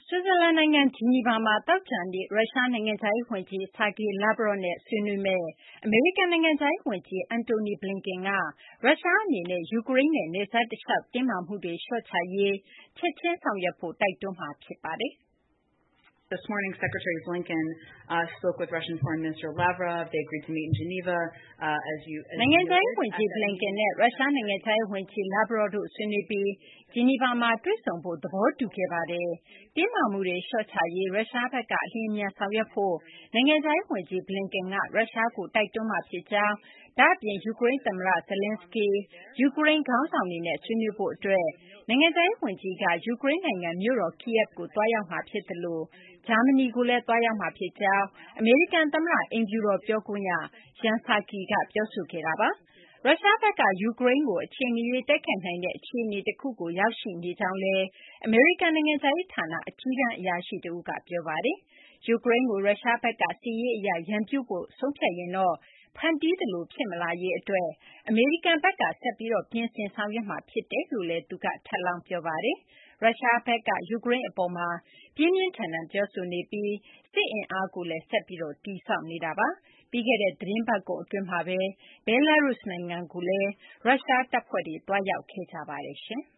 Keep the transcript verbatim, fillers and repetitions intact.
ဆွစ်ဇာလန်နိုင်ငံ ဂျီနီဗာမှာ သောကြာနေ့ ရုရှားနိုင်ငံခြားရေးဝန်ကြီး Sergei Lavrov နဲ့ ဆွေးနွေးမယ့် အမေရိကန် နိုင်ငံခြားရေးဝန်ကြီး Antony Blinken က ရုရှားအနေနဲ့ ယူကရိန်းနဲ့ နယ်စပ်တလျှောက် တင်းမာမှုတွေ လျှော့ချရေး ချက်ချင်းဆောင်ရွက်ဖို့ တိုက်တွန်းမှာ ဖြစ်ပါတယ်။ This morning, Secretary Blinken uh, spoke with Russian Foreign Minister Lavrov. They agreed to meet in Geneva. Uh, as you, as နိုင်ငံခြားရေးဝန်ကြီး Blinken နဲ့ ရုရှားနိုင်ငံခြားရေးဝန်ကြီး Lavrov တို့ ဆွေးနွေးပြီး ဂျီနီဗာမှာ တွေ့ဆုံဖို့ သဘောတူခဲ့ပါတယ်။ တင်းမာမှုတွေ လျှော့ချရေး ရုရှားဘက်က အလျင်အမြန်ဆောင်ရွက်ဖို့ နိုင်ငံခြားရေးဝန်ကြီး Blinken က ရုရှားကို တိုက်တွန်းမှာဖြစ်ကြောင်း၊ ဒါ့အပြင် ယူကရိန်းသမ္မတ Zelenskyy ၊ ယူကရိန်းခေါင်းဆောင်တွေနဲ့ ဆွေးနွေးဖို့အတွက် နိုင်ငံခြားရေးဝန်ကြီးက ယူကရိန်းနိုင်ငံ မြို့တော် Kyiv ကို သွားရောက်မှာဖြစ်သလို ဂျာမနီကိုလည်း သွားရောက်မှာဖြစ်ကြောင်း အမေရိကန်သမ္မတ အိမ်ဖြူတော် ပြောခွင့်ရ Jen Psaki က ပြောဆိုခဲ့တာပါ။ ရုရှားဘက်က ယူကရိန်းကို အချိန်မရွေး တိုက်ခိုက်နိုင်တဲ့ အခြေအနေတခုကို ရောက်ရှိနေကြောင်းလည်း အမေရိကန် နိုင်ငံခြားရေးဌာန အကြီးတန်းအရာရှိတဦးက ပြောပါတယ်။ ယူကရိန်းကို ရုရှားဘက်က စစ်ရေးအရ ရန်ပြုဖို့ ဆုံးဖြတ်ရင်တော့ ဖန်တီးသလို ဖြစ်မလာရေးအတွက် အမေရိကန်ဘက်က ဆက်ပြီး ပြင်ဆင်ဆောင်ရွက်မှာ ဖြစ်တယ်လို့လည်း သူက ထပ်လောင်း ပြောပါတယ်။ ရုရှားဘက်က ယူကရိန်းအပေါ်မှာ ပြင်းပြင်းထန်ထန် ပြောဆိုနေပြီး စစ်အင်အားကိုလည်း ဆက်ပြီး တည်ဆောက်နေတာပါ။ ပြီးခဲ့တဲ့ သီတင်းပတ်ကုန်အတွင်းမှာပဲ Belarus နိုင်ငံကိုလည်း ရုရှားတပ်ဖွဲ့တွေ သွားရောက်ခဲ့ကြပါတယ်။